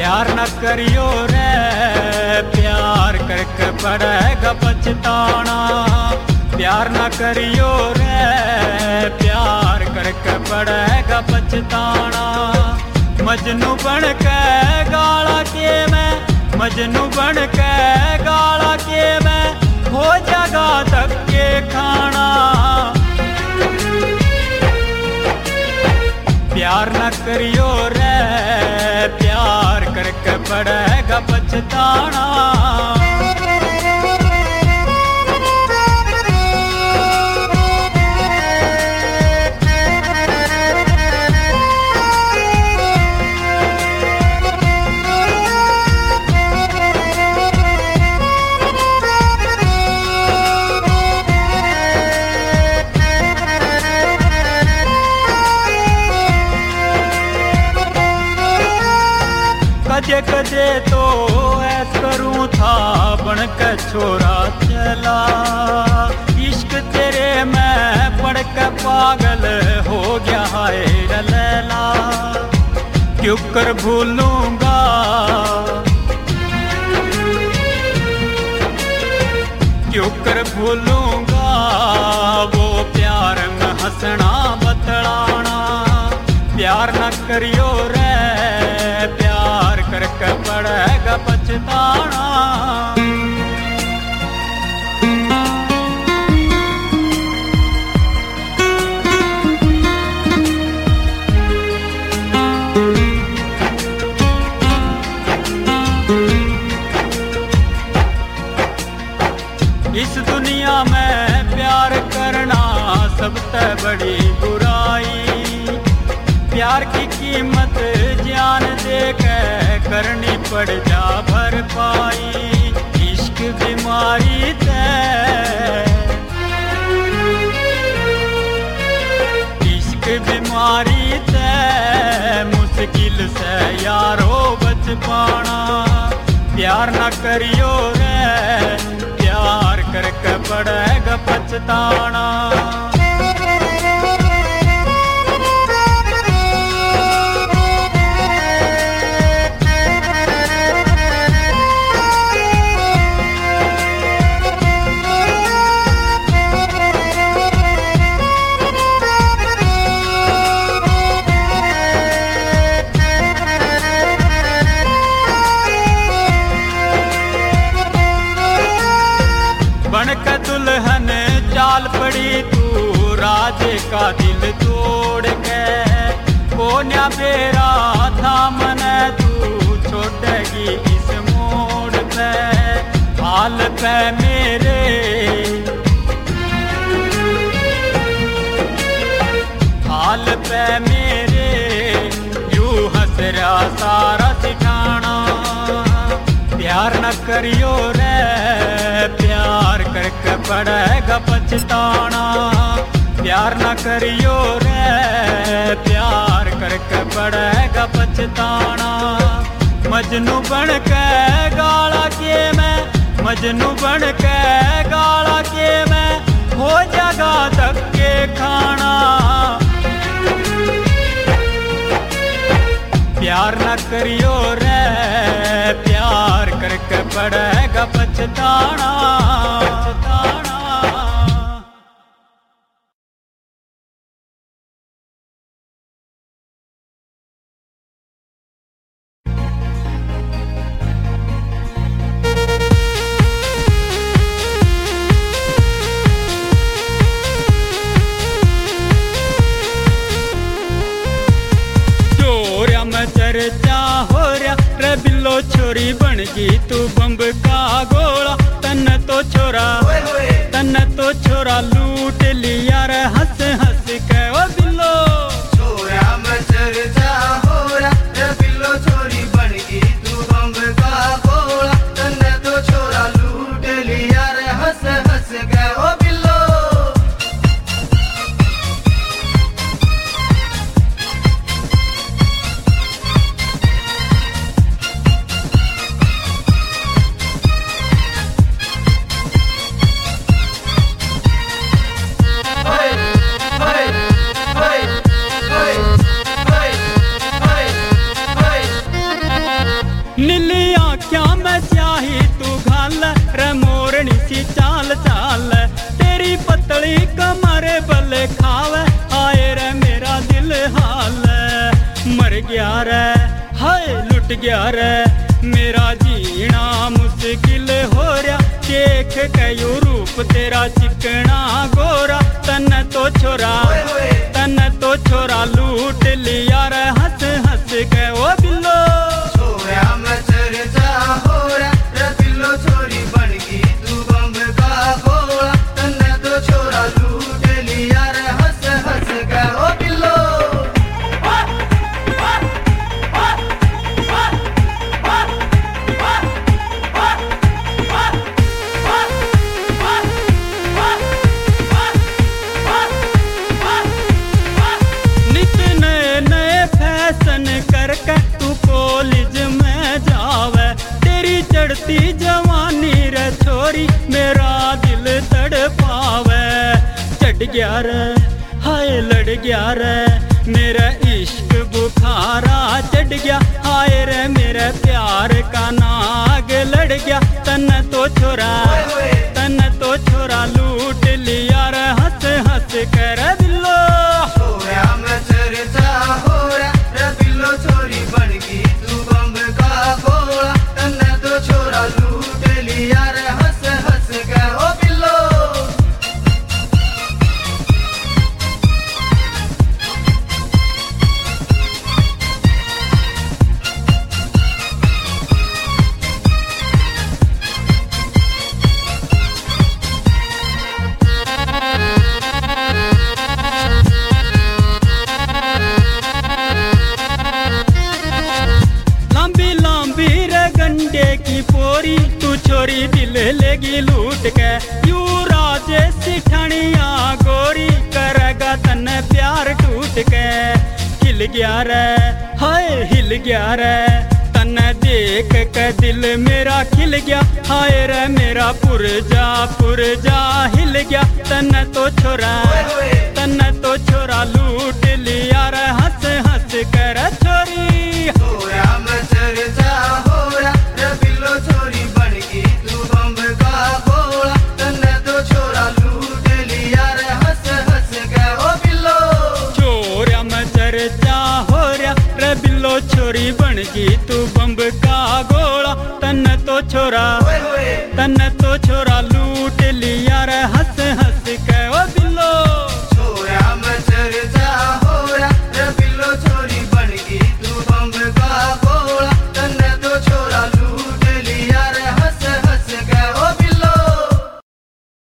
प्यार न करियो रे, प्यार करके पड़ेगा पछताना। प्यार न करियो रे, प्यार करके पड़ेगा पछताना। मजनू बन के गाला के मैं, मजनू बन के गाला के मैं, हो जगा धक्के खाना। प्यार न करियो रे, प्यार करके पड़ेगा पछताना। कजे कजे तो ऐस करूं था बन के छोरा चला। इश्क तेरे में पड़ के पागल हो गया है लैला। क्यों कर भूलूंगा, क्यों कर भूलूंगा वो प्यार में हंसना बतलाना। प्यार न करियो रे, प्यार करके पड़ेगा पछताना। इस दुनिया में प्यार करना सबसे बड़ी बुराई। प्यार की कीमत जान दे के करनी पड़ जा भरपाई। इश्क बीमारी ते, इश्क बीमारी ते मुश्किल से यारो बच पाना। प्यार न करियो रे, प्यार करके पड़ेगा पछताना। बन के दुल्हन चाल पड़ी तू राजे का दिल तोड़ के। कोन्या बेरा था मन तू छोड़ेगी इस मोड़ पे। हाल पे मेरे, हाल पे मेरे यूं हंस रहा सारा ठिकाना। प्यार न करियो रे, प्यार करके पड़ेगा पछताना। प्यार न करियो रे, प्यार करके पड़ेगा पछताना। मजनू बन के गाला के मैं, मजनू बन के गाला के मैं, हो जगा धक्के खाना। प्यार न करियो रे, प्यार करके पड़ेगा पछताना, पछताना। चर्चा हो रहा रे बिल्लो छोरी बन गई तू बम्ब का गोला। तन तो छोरा लूट लिया रे हंस हंस के ओ बिल्लो। छोरा में चर्चा हो रहा रे बिल्लो छोरी बन गई तू बम्ब का गोला। तन तो छोरा लूट लिया रे हंस हंस के ओ बिल्लो। गया रे, हाय लुट गया रे। मेरा जीना मुश्किल हो रहा, देख कयो रूप तेरा चिकना गोरा। तन तो छोरा, तन तो छोरा लूट लिया रे, हंस हंस के ओ बिल्लो। छोरा मैं चर्चा हो रहा रे बिल्लो, छोरी बन गई तू बम्ब का गोला। तन्ने तो छोरा लूट लिया रे, हंस हंस के ओ बिल्लो। नित नए नए फैशन करके तू कॉलेज में जावे, तेरी चढ़ती जवानी रे छोरी मेरा दिल तड़पावे। चढ़ गया रे, हाय लड़ गया रे, मेरा इश्क बुखारा चढ़ गया। हाय रे मेरे प्यार का नाग लड़ गया। तन तो छोरा, तन तो छोरा लूट लिया रे, हंस हंस कर बिल्लो। छोरा मैं चर्चा हो रहा रे बिल्लो, छोरी बन गई तू बम्ब का गोला। तन्ने तो छोरा लूट लिया रे, हंस हंस के ओ बिल्लो। लंबी लंबी रे गंडे की पोरी, तू छोरी दिल लेगी लूट के। यू राजेश ठणिया गोरी, करेगा तन प्यार टूट के। हिल गया रे, हाय हिल गया रे, तन देख के दिल मेरा खिल गया। हाय रे मेरा पुरजा हिल गया। तन तो छोरा, तन तो छोरा लूट लिया रे, हंस हंस कर छोरी। छोरा मैं चर्चा हो रहा रे बिल्लो, छोरी बन गई तू बम्ब का गोला। तन्ने तो छोरा लूट लिया रे, हंस हंस के ओ बिल्लो। छोरा मैं चर्चा हो रहा रे बिल्लो, छोरी बन गई तू बम्ब का गोला। तन तो छोरा, तन तो छोरा